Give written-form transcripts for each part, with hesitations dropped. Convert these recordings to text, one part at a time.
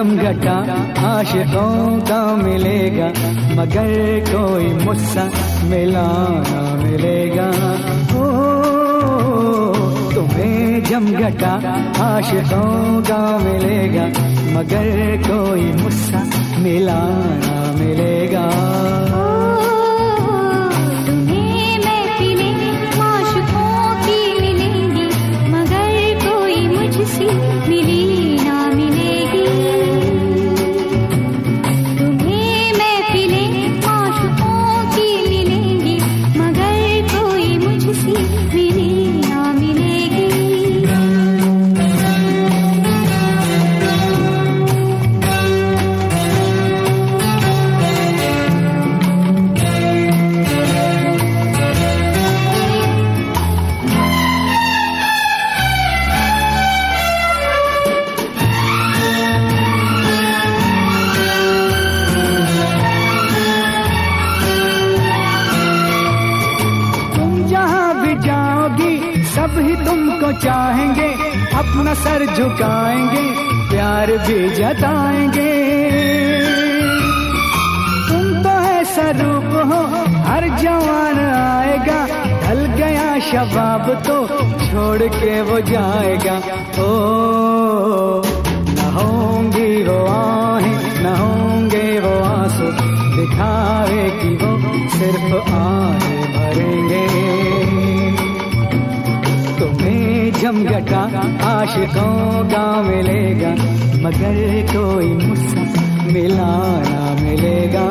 झमघटा आशिकों का मिलेगा, मगर कोई मुस्सा मिला ना मिलेगा। ओ तुम्हें झमघटा आशिकों का मिलेगा, मगर कोई मुस्सा मिला ना मिलेगा। सब ही तुमको चाहेंगे, अपना सर झुकाएंगे, प्यार भी जताएंगे। तुम तो ऐसा रूप हो हर जवान आएगा, ढल गया शबाब तो छोड़ के वो जाएगा। ओ न होंगी वो आहें, न होंगे वो आंसू, दिखावे कि वो सिर्फ आहें भरेंगे। तुम्हें झमघटा आशिकों का मिलेगा, मगर कोई मुस्सा मिला ना मिलेगा।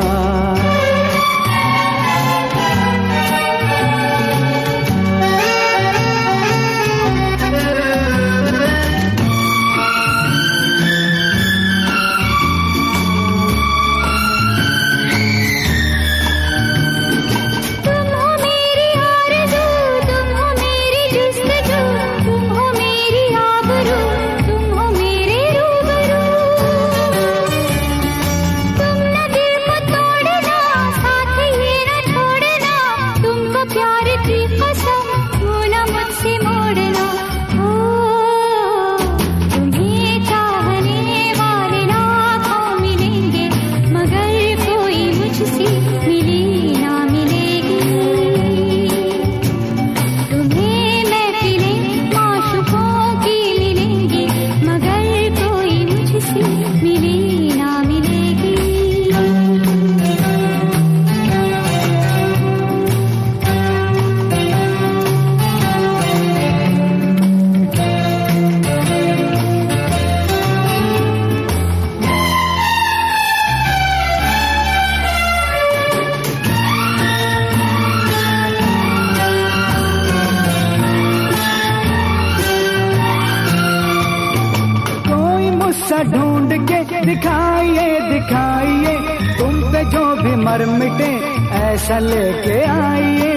ढूंढ के दिखाइए दिखाइए, तुम पे जो भी मर मिटे ऐसा लेके आइए।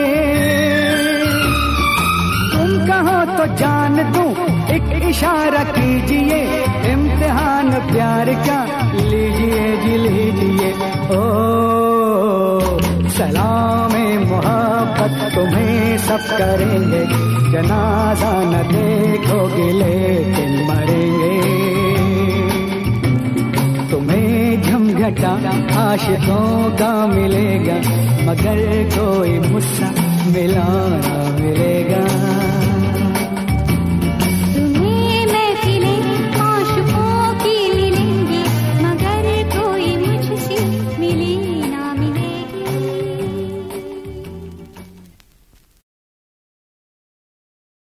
तुम कहो तो जान दूं, एक इशारा कीजिए, इम्तिहान प्यार का लीजिए जी लीजिए। ओ सलामे मोहब्बत तुम्हें सब करेंगे, जनाजा न देखोगे लेकिन मरेंगे। तुम्हें झमघटा आशिकों का मिलेगा, मगर कोई मुस्सा मिला ना मिलेगा।